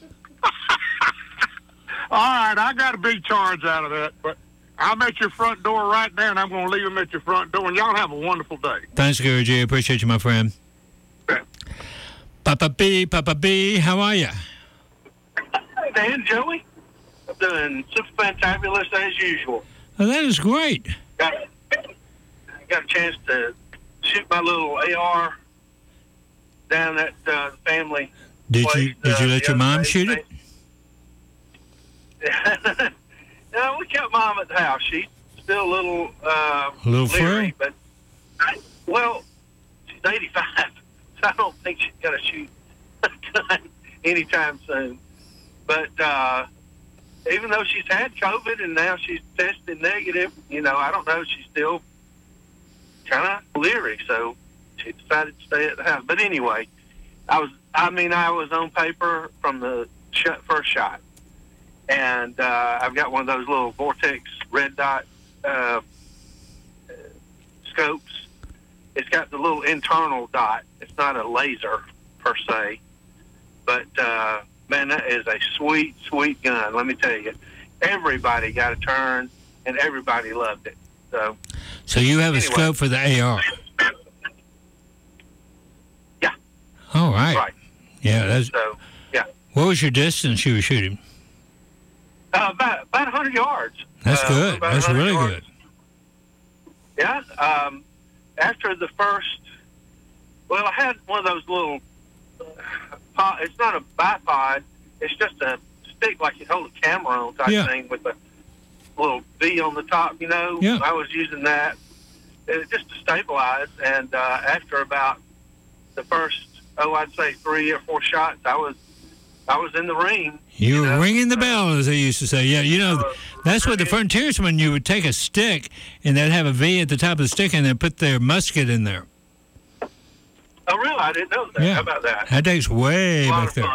All right, I got a big charge out of that, but I'm at your front door right now, and I'm going to leave them at your front door, and y'all have a wonderful day. Thanks, Gary G. Appreciate you, my friend. Yeah. Papa B, how are you? Hey, Dan, Joey. I'm doing super fantabulous as usual. Oh, that is great. Got a chance to shoot my little AR down at the family. Did you let your mom shoot it? No, we kept Mom at the house. She's still a little frail? leery, but she's 85, so I don't think she's gonna shoot a gun anytime soon. But even though she's had COVID and now she's tested negative, I don't know. She's still kind of leery, so she decided to stay at the house. But anyway, I was on paper from the first shot, and I've got one of those little Vortex red dot scopes. It's got the little internal dot. It's not a laser per se, but man, that is a sweet, sweet gun. Let me tell you, everybody got a turn, and everybody loved it. So you have a scope for the AR? Yeah. All right. Right. Yeah. Yeah. What was your distance you were shooting? About 100 yards. That's good. That's really good. Yeah. After the first, I had one of those little, it's not a bipod, it's just a stick like you hold a camera on type thing with a little V on the top, Yeah. I was using that just to stabilize, and after about the first, I'd say 3 or 4 shots, I was in the ring. You were ringing the bell, as they used to say. Yeah, that's what the frontiersmen, you would take a stick, and they'd have a V at the top of the stick, and they'd put their musket in there. Oh, really? I didn't know that. Yeah. How about that? That takes way back there.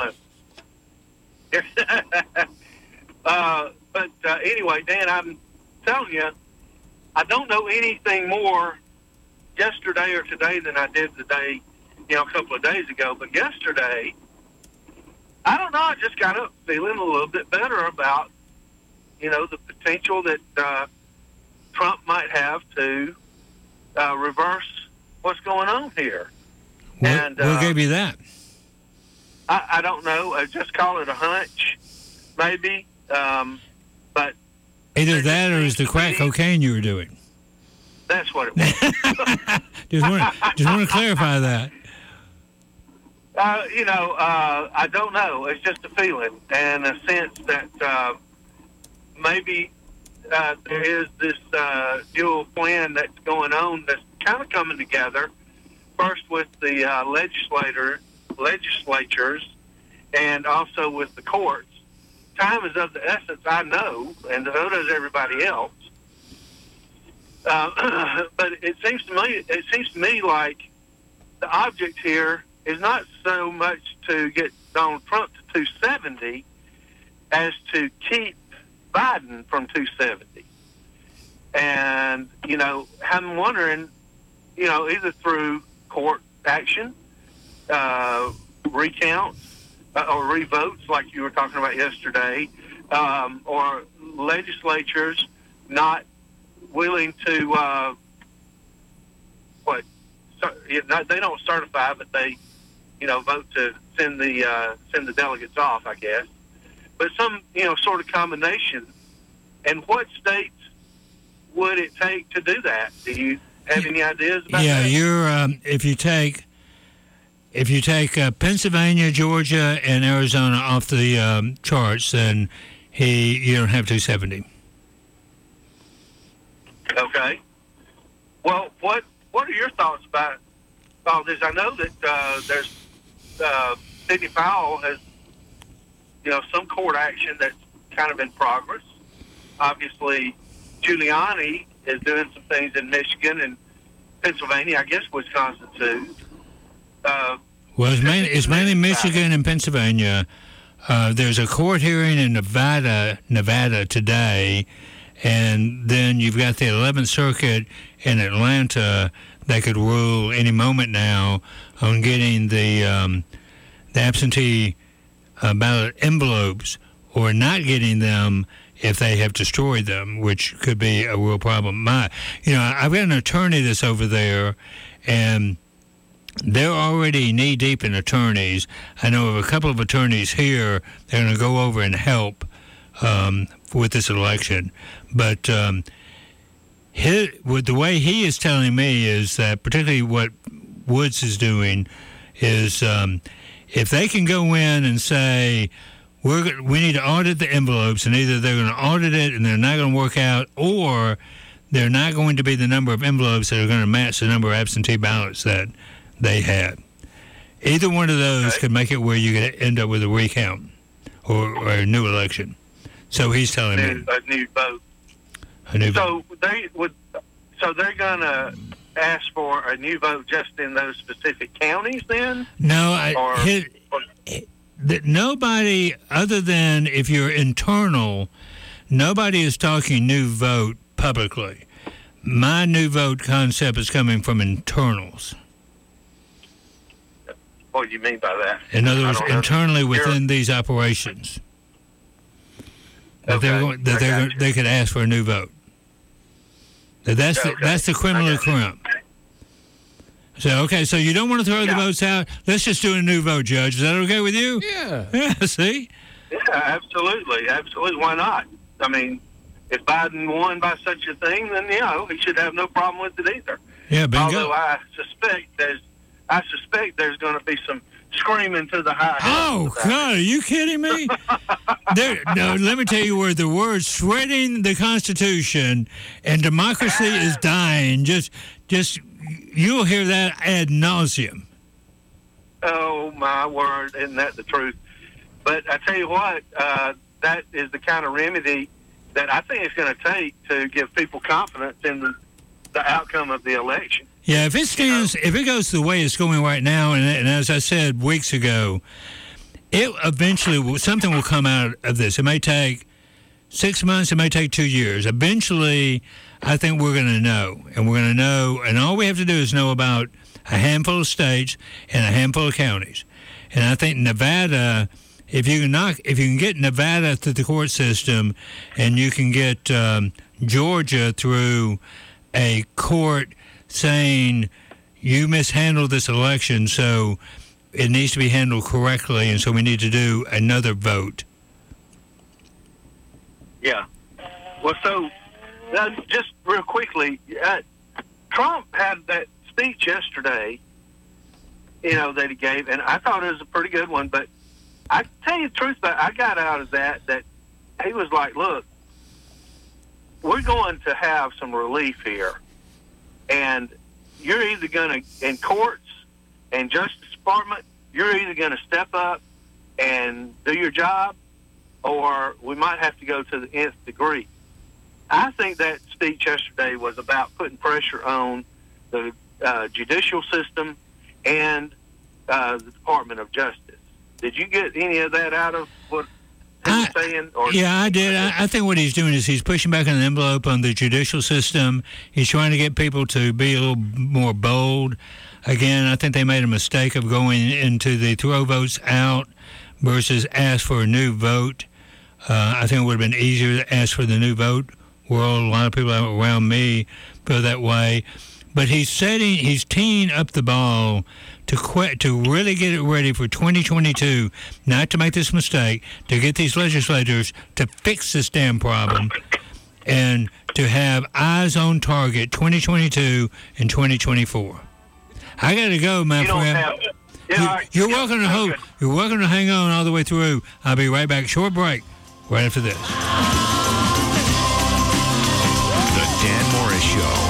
But anyway, Dan, I'm telling you, I don't know anything more yesterday or today than I did today, a couple of days ago. But yesterday, I don't know, I just got up feeling a little bit better about, the potential that Trump might have to reverse what's going on here. What gave you that? I don't know. I just call it a hunch, maybe. But either that or is the crack cocaine you were doing? That's what it was. just want to clarify that. I don't know. It's just a feeling and a sense that maybe there is this dual plan that's going on that's kind of coming together. First with the legislatures and also with the courts. Time is of the essence, I know, and so does everybody else. But it seems to me like the object here is not so much to get Donald Trump to 270 as to keep Biden from 270. And, I'm wondering, either through court action, recounts, or revotes like you were talking about yesterday, or legislatures not willing to, they don't certify, but they, vote to send the delegates off, I guess. But some, sort of combination. And what states would it take to do that? Do you have any ideas about that? Yeah, you're if you take Pennsylvania, Georgia, and Arizona off the charts, then you don't have 270. Okay. Well, what are your thoughts about all this? I know that there's Sidney Powell has, some court action that's kind of in progress. Obviously, Giuliani is doing some things in Michigan and Pennsylvania, I guess Wisconsin too. Well, it's mainly Michigan and Pennsylvania. There's a court hearing in Nevada today, and then you've got the 11th Circuit in Atlanta that could rule any moment now on getting the absentee ballot envelopes or not getting them if they have destroyed them, which could be a real problem. I've got an attorney that's over there, and they're already knee-deep in attorneys. I know of a couple of attorneys here. They're going to go over and help with this election. But the way he is telling me is that particularly what Woods is doing is if they can go in and say, we need to audit the envelopes, and either they're going to audit it and they're not going to work out, or they're not going to be the number of envelopes that are going to match the number of absentee ballots that they had. Either one of those could make it where you could end up with a recount or a new election. So he's telling me a new vote. A new vote. So they're going to ask for a new vote just in those specific counties then? No, nobody other than if you're internal, nobody is talking new vote publicly. My new vote concept is coming from internals. What do you mean by that? In other words, internally within these operations, that they could ask for a new vote. That's the criminal crime. So so you don't want to throw the votes out. Let's just do a new vote, Judge. Is that okay with you? Yeah. See? Yeah, absolutely. Why not? I mean, if Biden won by such a thing, then he should have no problem with it either. Yeah, bingo. Although I suspect there's going to be some screaming to the high. Oh God, are you kidding me? No, let me tell you where the word "shredding the Constitution" and democracy is dying. Just you'll hear that ad nauseum. Oh my word, isn't that the truth? But I tell you what, that is the kind of remedy that I think it's going to take to give people confidence in the outcome of the election. Yeah, if it goes the way it's going right now, and as I said weeks ago, it eventually something will come out of this. It may take 6 months, it may take 2 years. Eventually, I think we're going to know, and all we have to do is know about a handful of states and a handful of counties. And I think Nevada, if you can get Nevada through the court system, and you can get Georgia through a court saying you mishandled this election, so it needs to be handled correctly, and so we need to do another vote. Yeah. Well, so just real quickly, Trump had that speech yesterday, that he gave, and I thought it was a pretty good one, but I tell you the truth, I got out of that he was like, look, we're going to have some relief here. And you're either going to, in courts and Justice Department, you're either going to step up and do your job, or we might have to go to the nth degree. I think that speech yesterday was about putting pressure on the judicial system and the Department of Justice. Did you get any of that out of what he was saying? Yeah, I did. I think what he's doing is he's pushing back an envelope on the judicial system. He's trying to get people to be a little more bold. Again, I think they made a mistake of going into the throw votes out versus ask for a new vote. I think it would have been easier to ask for the new vote. A lot of people around me feel that way. But he's teeing up the ball to really get it ready for 2022, not to make this mistake, to get these legislators to fix this damn problem and to have eyes on target 2022 and 2024. I got to go, my friend. You're welcome to hang on all the way through. I'll be right back. Short break right after this. The Dan Morris Show.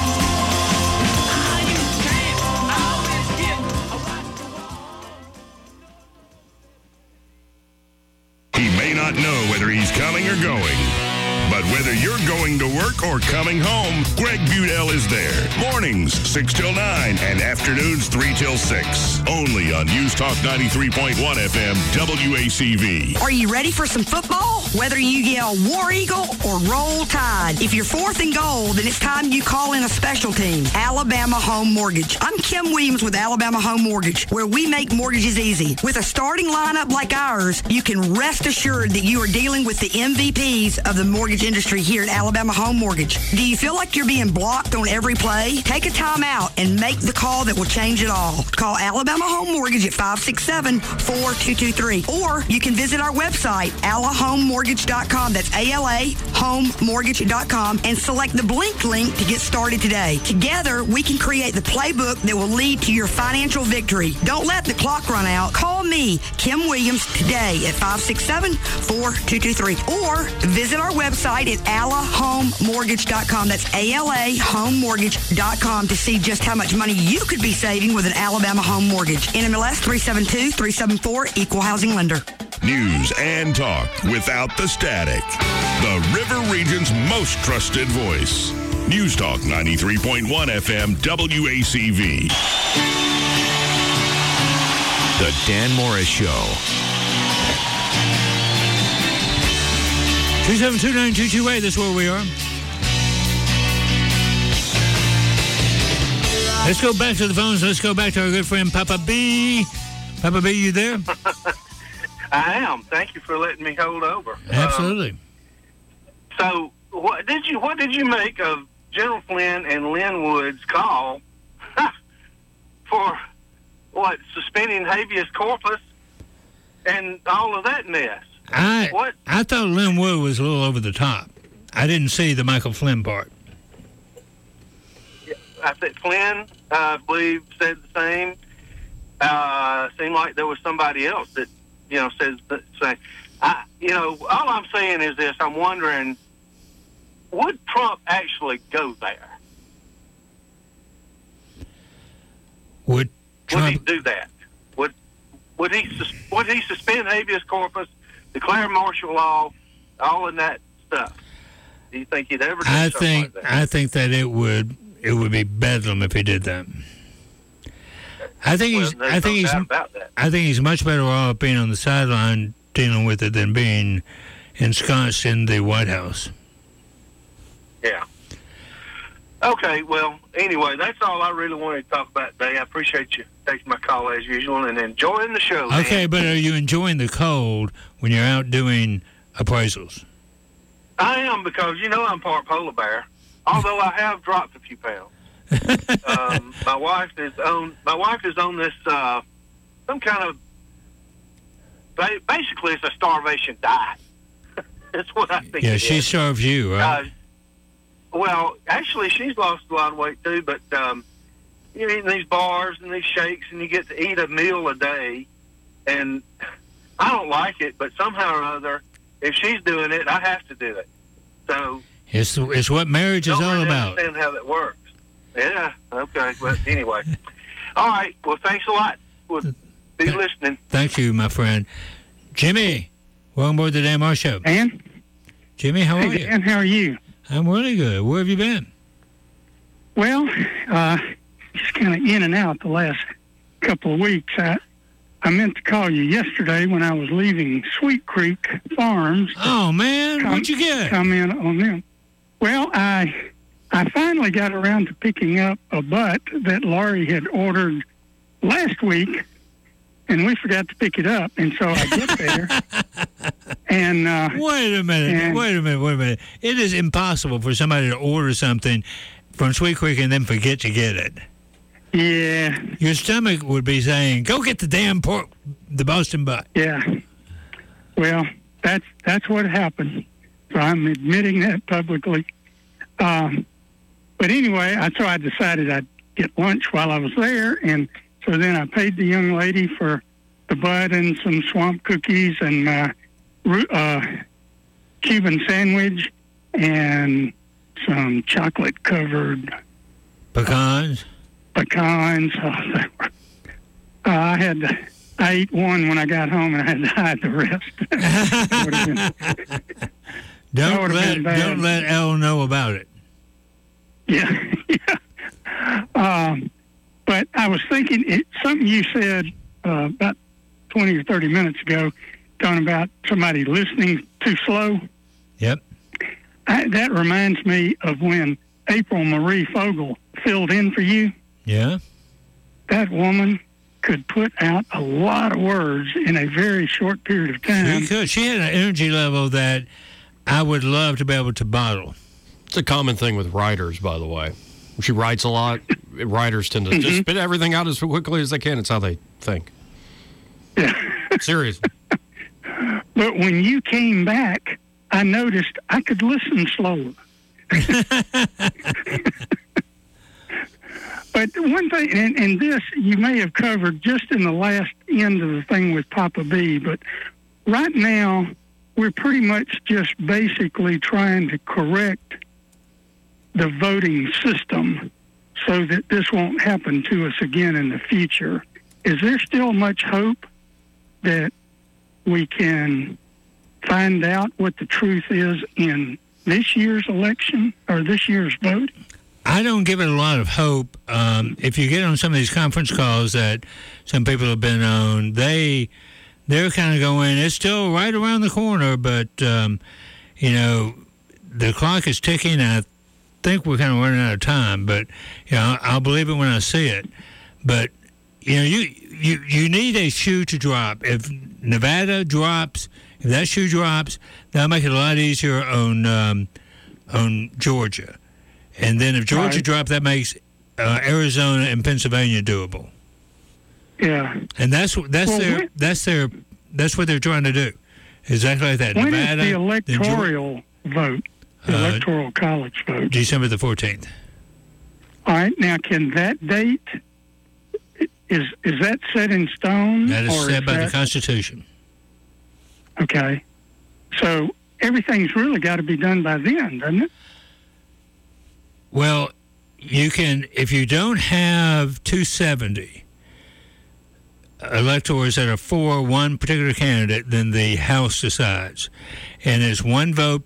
He may not know whether he's coming or going, but whether you're going to work or coming home, Greg Budell is there. Mornings, 6 till 9, and afternoons, 3 till 6. Only on News Talk 93.1 FM, WACV. Are you ready for some football? Whether you yell War Eagle or Roll Tide, if you're fourth and goal, then it's time you call in a special team, Alabama Home Mortgage. I'm Kim Williams with Alabama Home Mortgage, where we make mortgages easy. With a starting lineup like ours, you can rest assured that you are dealing with the MVPs of the mortgage mortgage industry here at Alabama Home Mortgage. Do you feel like you're being blocked on every play? Take a time out and make the call that will change it all. Call Alabama Home Mortgage at 567-4223. Or you can visit our website, alahomemortgage.com. That's ALAhomemortgage.com, and select the Blink link to get started today. Together, we can create the playbook that will lead to your financial victory. Don't let the clock run out. Call me, Kim Williams, today at 567-4223. Or visit our website at alahomemortgage.com. That's alahomemortgage.com to see just how much money you could be saving with an Alabama Home Mortgage. NMLS 372-374, Equal Housing Lender. News and talk without the static. The River Region's most trusted voice. News Talk 93.1 FM WACV. The Dan Morris Show. 272-9228, that's where we are. Let's go back to the phones. Let's go back to our good friend Papa B. Papa B, you there? I am. Thank you for letting me hold over. Absolutely. So, what did you make of General Flynn and Lynn Wood's call for suspending habeas corpus and all of that mess? I thought Lynn Wood was a little over the top. I didn't see the Michael Flynn part. I think Flynn, I believe, said the same. Seemed like there was somebody else that, says the same. All I'm saying is this. I'm wondering, would Trump actually go there? Would he do that? Would he suspend habeas corpus, declare martial law, all of that stuff? Do you think he'd ever do something like that? I think that it would be bedlam if he did that. I think he's much better off being on the sideline dealing with it than being ensconced in the White House. Yeah. Okay, well, anyway, that's all I really wanted to talk about today. I appreciate you taking my call as usual and enjoying the show. Okay, man. but are you enjoying the cold when you're out doing appraisals? I am, because I'm part polar bear, although I have dropped a few pounds. My wife is on this some kind of, basically it's a starvation diet. That's what I think. Yeah, she serves you, right? Well, actually, she's lost a lot of weight too. But you're eating these bars and these shakes, and you get to eat a meal a day. And I don't like it, but somehow or other, if she's doing it, I have to do it. So it's what marriage is all about. I don't understand how that works. Yeah. Okay. But anyway, all right. Well, thanks a lot. We'll be listening. Thank you, my friend. Jimmy, welcome aboard the Dan Morris Show. Dan? Jimmy, how are you? Dan, how are you? I'm really good. Where have you been? Well, just kind of in and out the last couple of weeks. I meant to call you yesterday when I was leaving Sweet Creek Farms. Oh, man. What'd you get? Come in on them. Well, I finally got around to picking up a butt that Laurie had ordered last week, and we forgot to pick it up. And so I get there, and Wait a minute. It is impossible for somebody to order something from Sweet Creek and then forget to get it. Yeah. Your stomach would be saying, go get the damn pork, the Boston butt. Yeah. Well, that's what happened. So I'm admitting that publicly. But anyway, so I decided I'd get lunch while I was there, and so then I paid the young lady for the bud and some swamp cookies and Cuban sandwich and some chocolate-covered pecans. I ate one when I got home, and I had to hide the rest. Don't let Elle know about it. Yeah. But I was thinking, something you said about 20 or 30 minutes ago, talking about somebody listening too slow. Yep. That reminds me of when April Marie Fogle filled in for you. Yeah. That woman could put out a lot of words in a very short period of time. She could. She had an energy level that I would love to be able to bottle. It's a common thing with writers, by the way. She writes a lot. Writers tend to just spit everything out as quickly as they can. It's how they think. Yeah. Seriously. But when you came back, I noticed I could listen slower. But one thing, and this you may have covered just in the last end of the thing with Papa B, but right now we're pretty much just basically trying to correct the voting system so that this won't happen to us again in the future. Is there still much hope that we can find out what the truth is in this year's election or this year's vote? I don't give it a lot of hope. If you get on some of these conference calls that some people have been on, they're kind of going, it's still right around the corner, but, the clock is ticking. I think we're kind of running out of time, but, I'll believe it when I see it. But, you need a shoe to drop. If Nevada drops, if that shoe drops, that'll make it a lot easier on Georgia. And then if Georgia drops, that makes Arizona and Pennsylvania doable. Yeah. And that's what they're trying to do. Exactly like that. When Nevada, is the electoral vote? The electoral college vote. December the 14th. All right. Now, can that date is that set in stone? That is set by the Constitution. Okay. So everything's really got to be done by then, doesn't it? Well, you can, if you don't have 270 electors that are for one particular candidate, then the House decides. And it's one vote